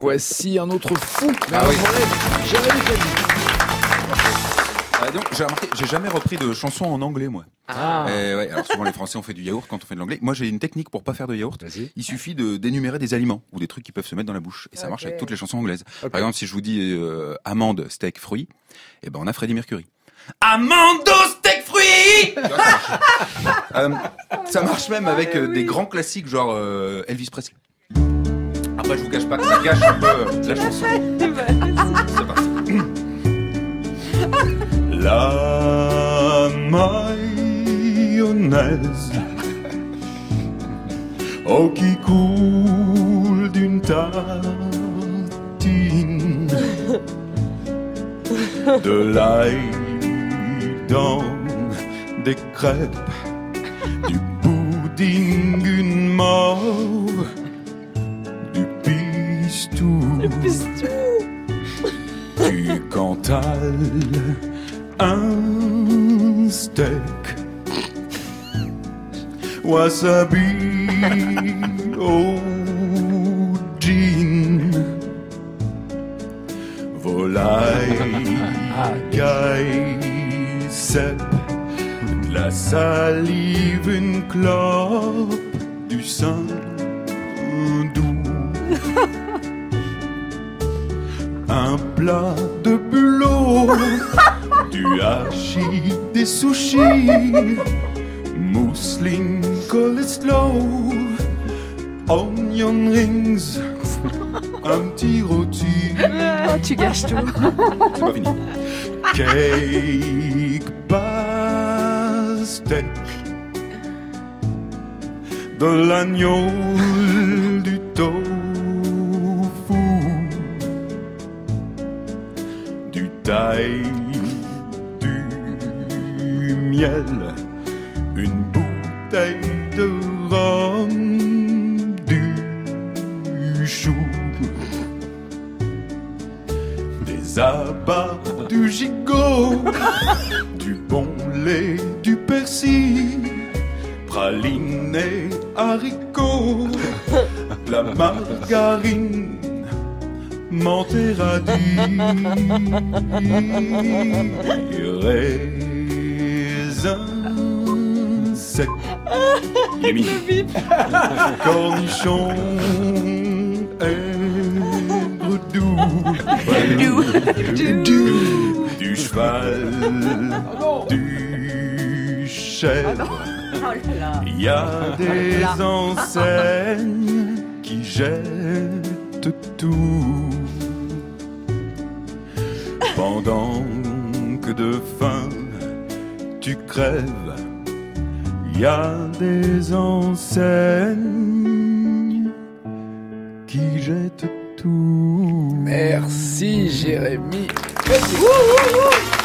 Voici un autre fou. Ah oui. Jérémy Cady. Donc, j'ai remarqué, j'ai jamais repris de chansons en anglais, moi. Ouais, alors souvent les Français ont fait du yaourt quand on fait de l'anglais. Moi, j'ai une technique pour pas faire de yaourt. Vas-y. Il suffit d'énumérer des aliments ou des trucs qui peuvent se mettre dans la bouche. Et ça marche avec toutes les chansons anglaises. Ok. Par exemple, si je vous dis amande, steak, fruits, eh ben on a Freddie Mercury. Amando, steak, fruits. Ça marche même avec des grands classiques genre Elvis Presley. Après, je vous cache pas que ça gâche un peu la chanson. C'est parti. La mayonnaise, oh qui coule d'une tartine, de l'ail dans des crêpes, du pudding, une mauve, du pistou, du cantal, un steak, wasabi au gin, volaille, caille, cèpe, de la salive, une clope, du sein doux, un plat de bulot, du hachis, des sushis, mousseline, coleslaw, onion rings, un petit rôti. Oh, tu gâches tout. C'est pas fini. Cake, pastèque, de l'agneau, du tofu, du thaï, du miel, une bouteille de rhum, du chou, des abats, du gigot, du bon lait, du persil, praliné, haricots, la margarine, menthe et radis, raisins secs, Yémi, cornichons, aigre doux, du cheval, du chèvre. Il y a des enseignes qui jettent tout. Pendant que de faim tu crèves, il y a des enseignes qui jettent tout. Merci Jérémy Cady.